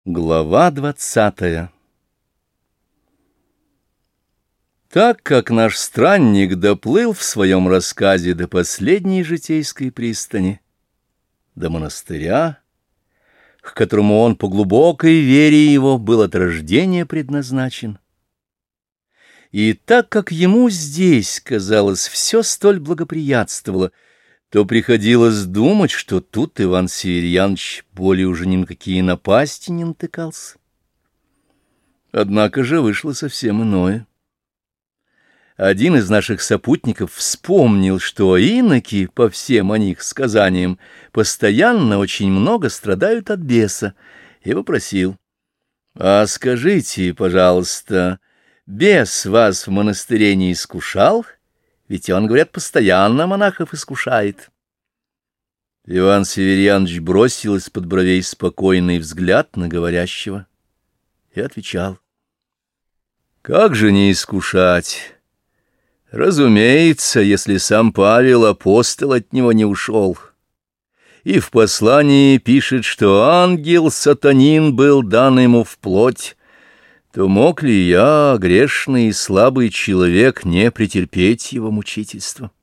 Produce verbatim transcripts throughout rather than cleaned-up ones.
Глава двадцатая. Так как наш странник доплыл в своем рассказе до последней житейской пристани, до монастыря, к которому он по глубокой вере его был от рождения предназначен, и так как ему здесь, казалось, все столь благоприятствовало, то приходилось думать, что тут Иван Северьяныч более уже ни на какие напасти не натыкался. Однако же вышло совсем иное. Один из наших сопутников вспомнил, что иноки, по всем о них сказаниям, постоянно очень много страдают от беса, и вопросил: «А скажите, пожалуйста, бес вас в монастыре не искушал? Ведь он, говорят, постоянно монахов искушает». Иван Северьяныч бросил из-под бровей спокойный взгляд на говорящего и отвечал: «Как же не искушать? Разумеется, если сам Павел апостол от него не ушел. И в послании пишет, что ангел-сатанин был дан ему вплоть, то мог ли я, грешный и слабый человек, не претерпеть его мучительства?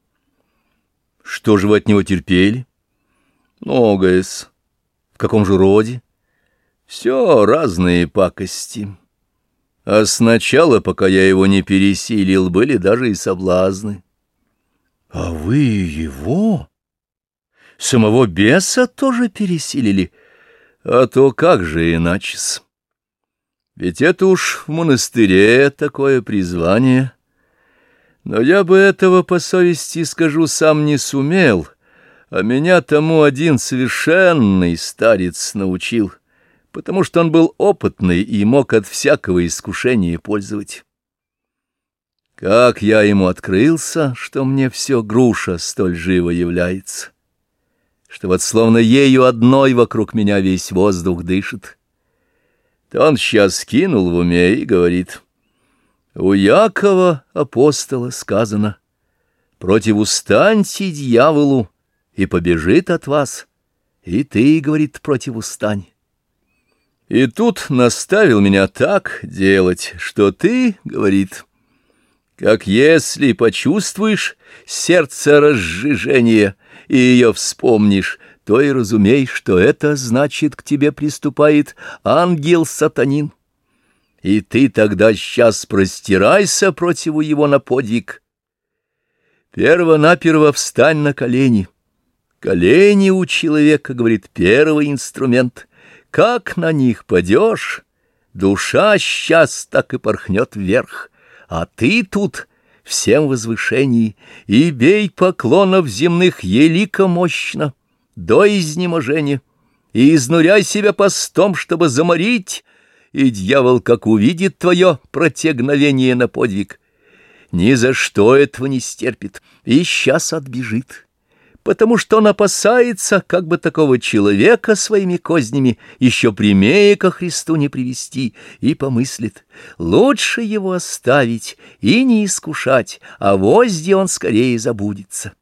Что же вы от него терпели? Многое-с. В каком же роде? Все разные пакости. А сначала, пока я его не пересилил, были даже и соблазны». «А вы его, самого беса, тоже пересилили? А то как же иначе-с? Ведь это уж в монастыре такое призвание. Но я бы этого, по совести скажу, сам не сумел, а меня тому один совершенный старец научил, потому что он был опытный и мог от всякого искушения пользовать. Как я ему открылся, что мне все груша столь живо является, что вот словно ею одной вокруг меня весь воздух дышит, то он сейчас кинул в уме и говорит: «У Якова апостола сказано: противустаньте дьяволу, и побежит от вас, и ты, — говорит, — противустань». И тут наставил меня так делать, что ты, — говорит, — как если почувствуешь сердце разжижение и ее вспомнишь, то и разумей, что это значит, к тебе приступает ангел-сатанин. И ты тогда сейчас простирайся противу его на подвиг. Перво-наперво встань на колени. Колени у человека, — говорит, — первый инструмент. Как на них падешь, душа сейчас так и порхнет вверх, а ты тут всем возвышении, и бей поклонов земных елико мощно, до изнеможения, и изнуряй себя постом, чтобы заморить, и дьявол, как увидит твое протягновение на подвиг, ни за что этого не стерпит, и сейчас отбежит, потому что он опасается, как бы такого человека своими кознями еще прямее ко Христу не привести, и помыслит: лучше его оставить и не искушать, а возде он скорее забудется.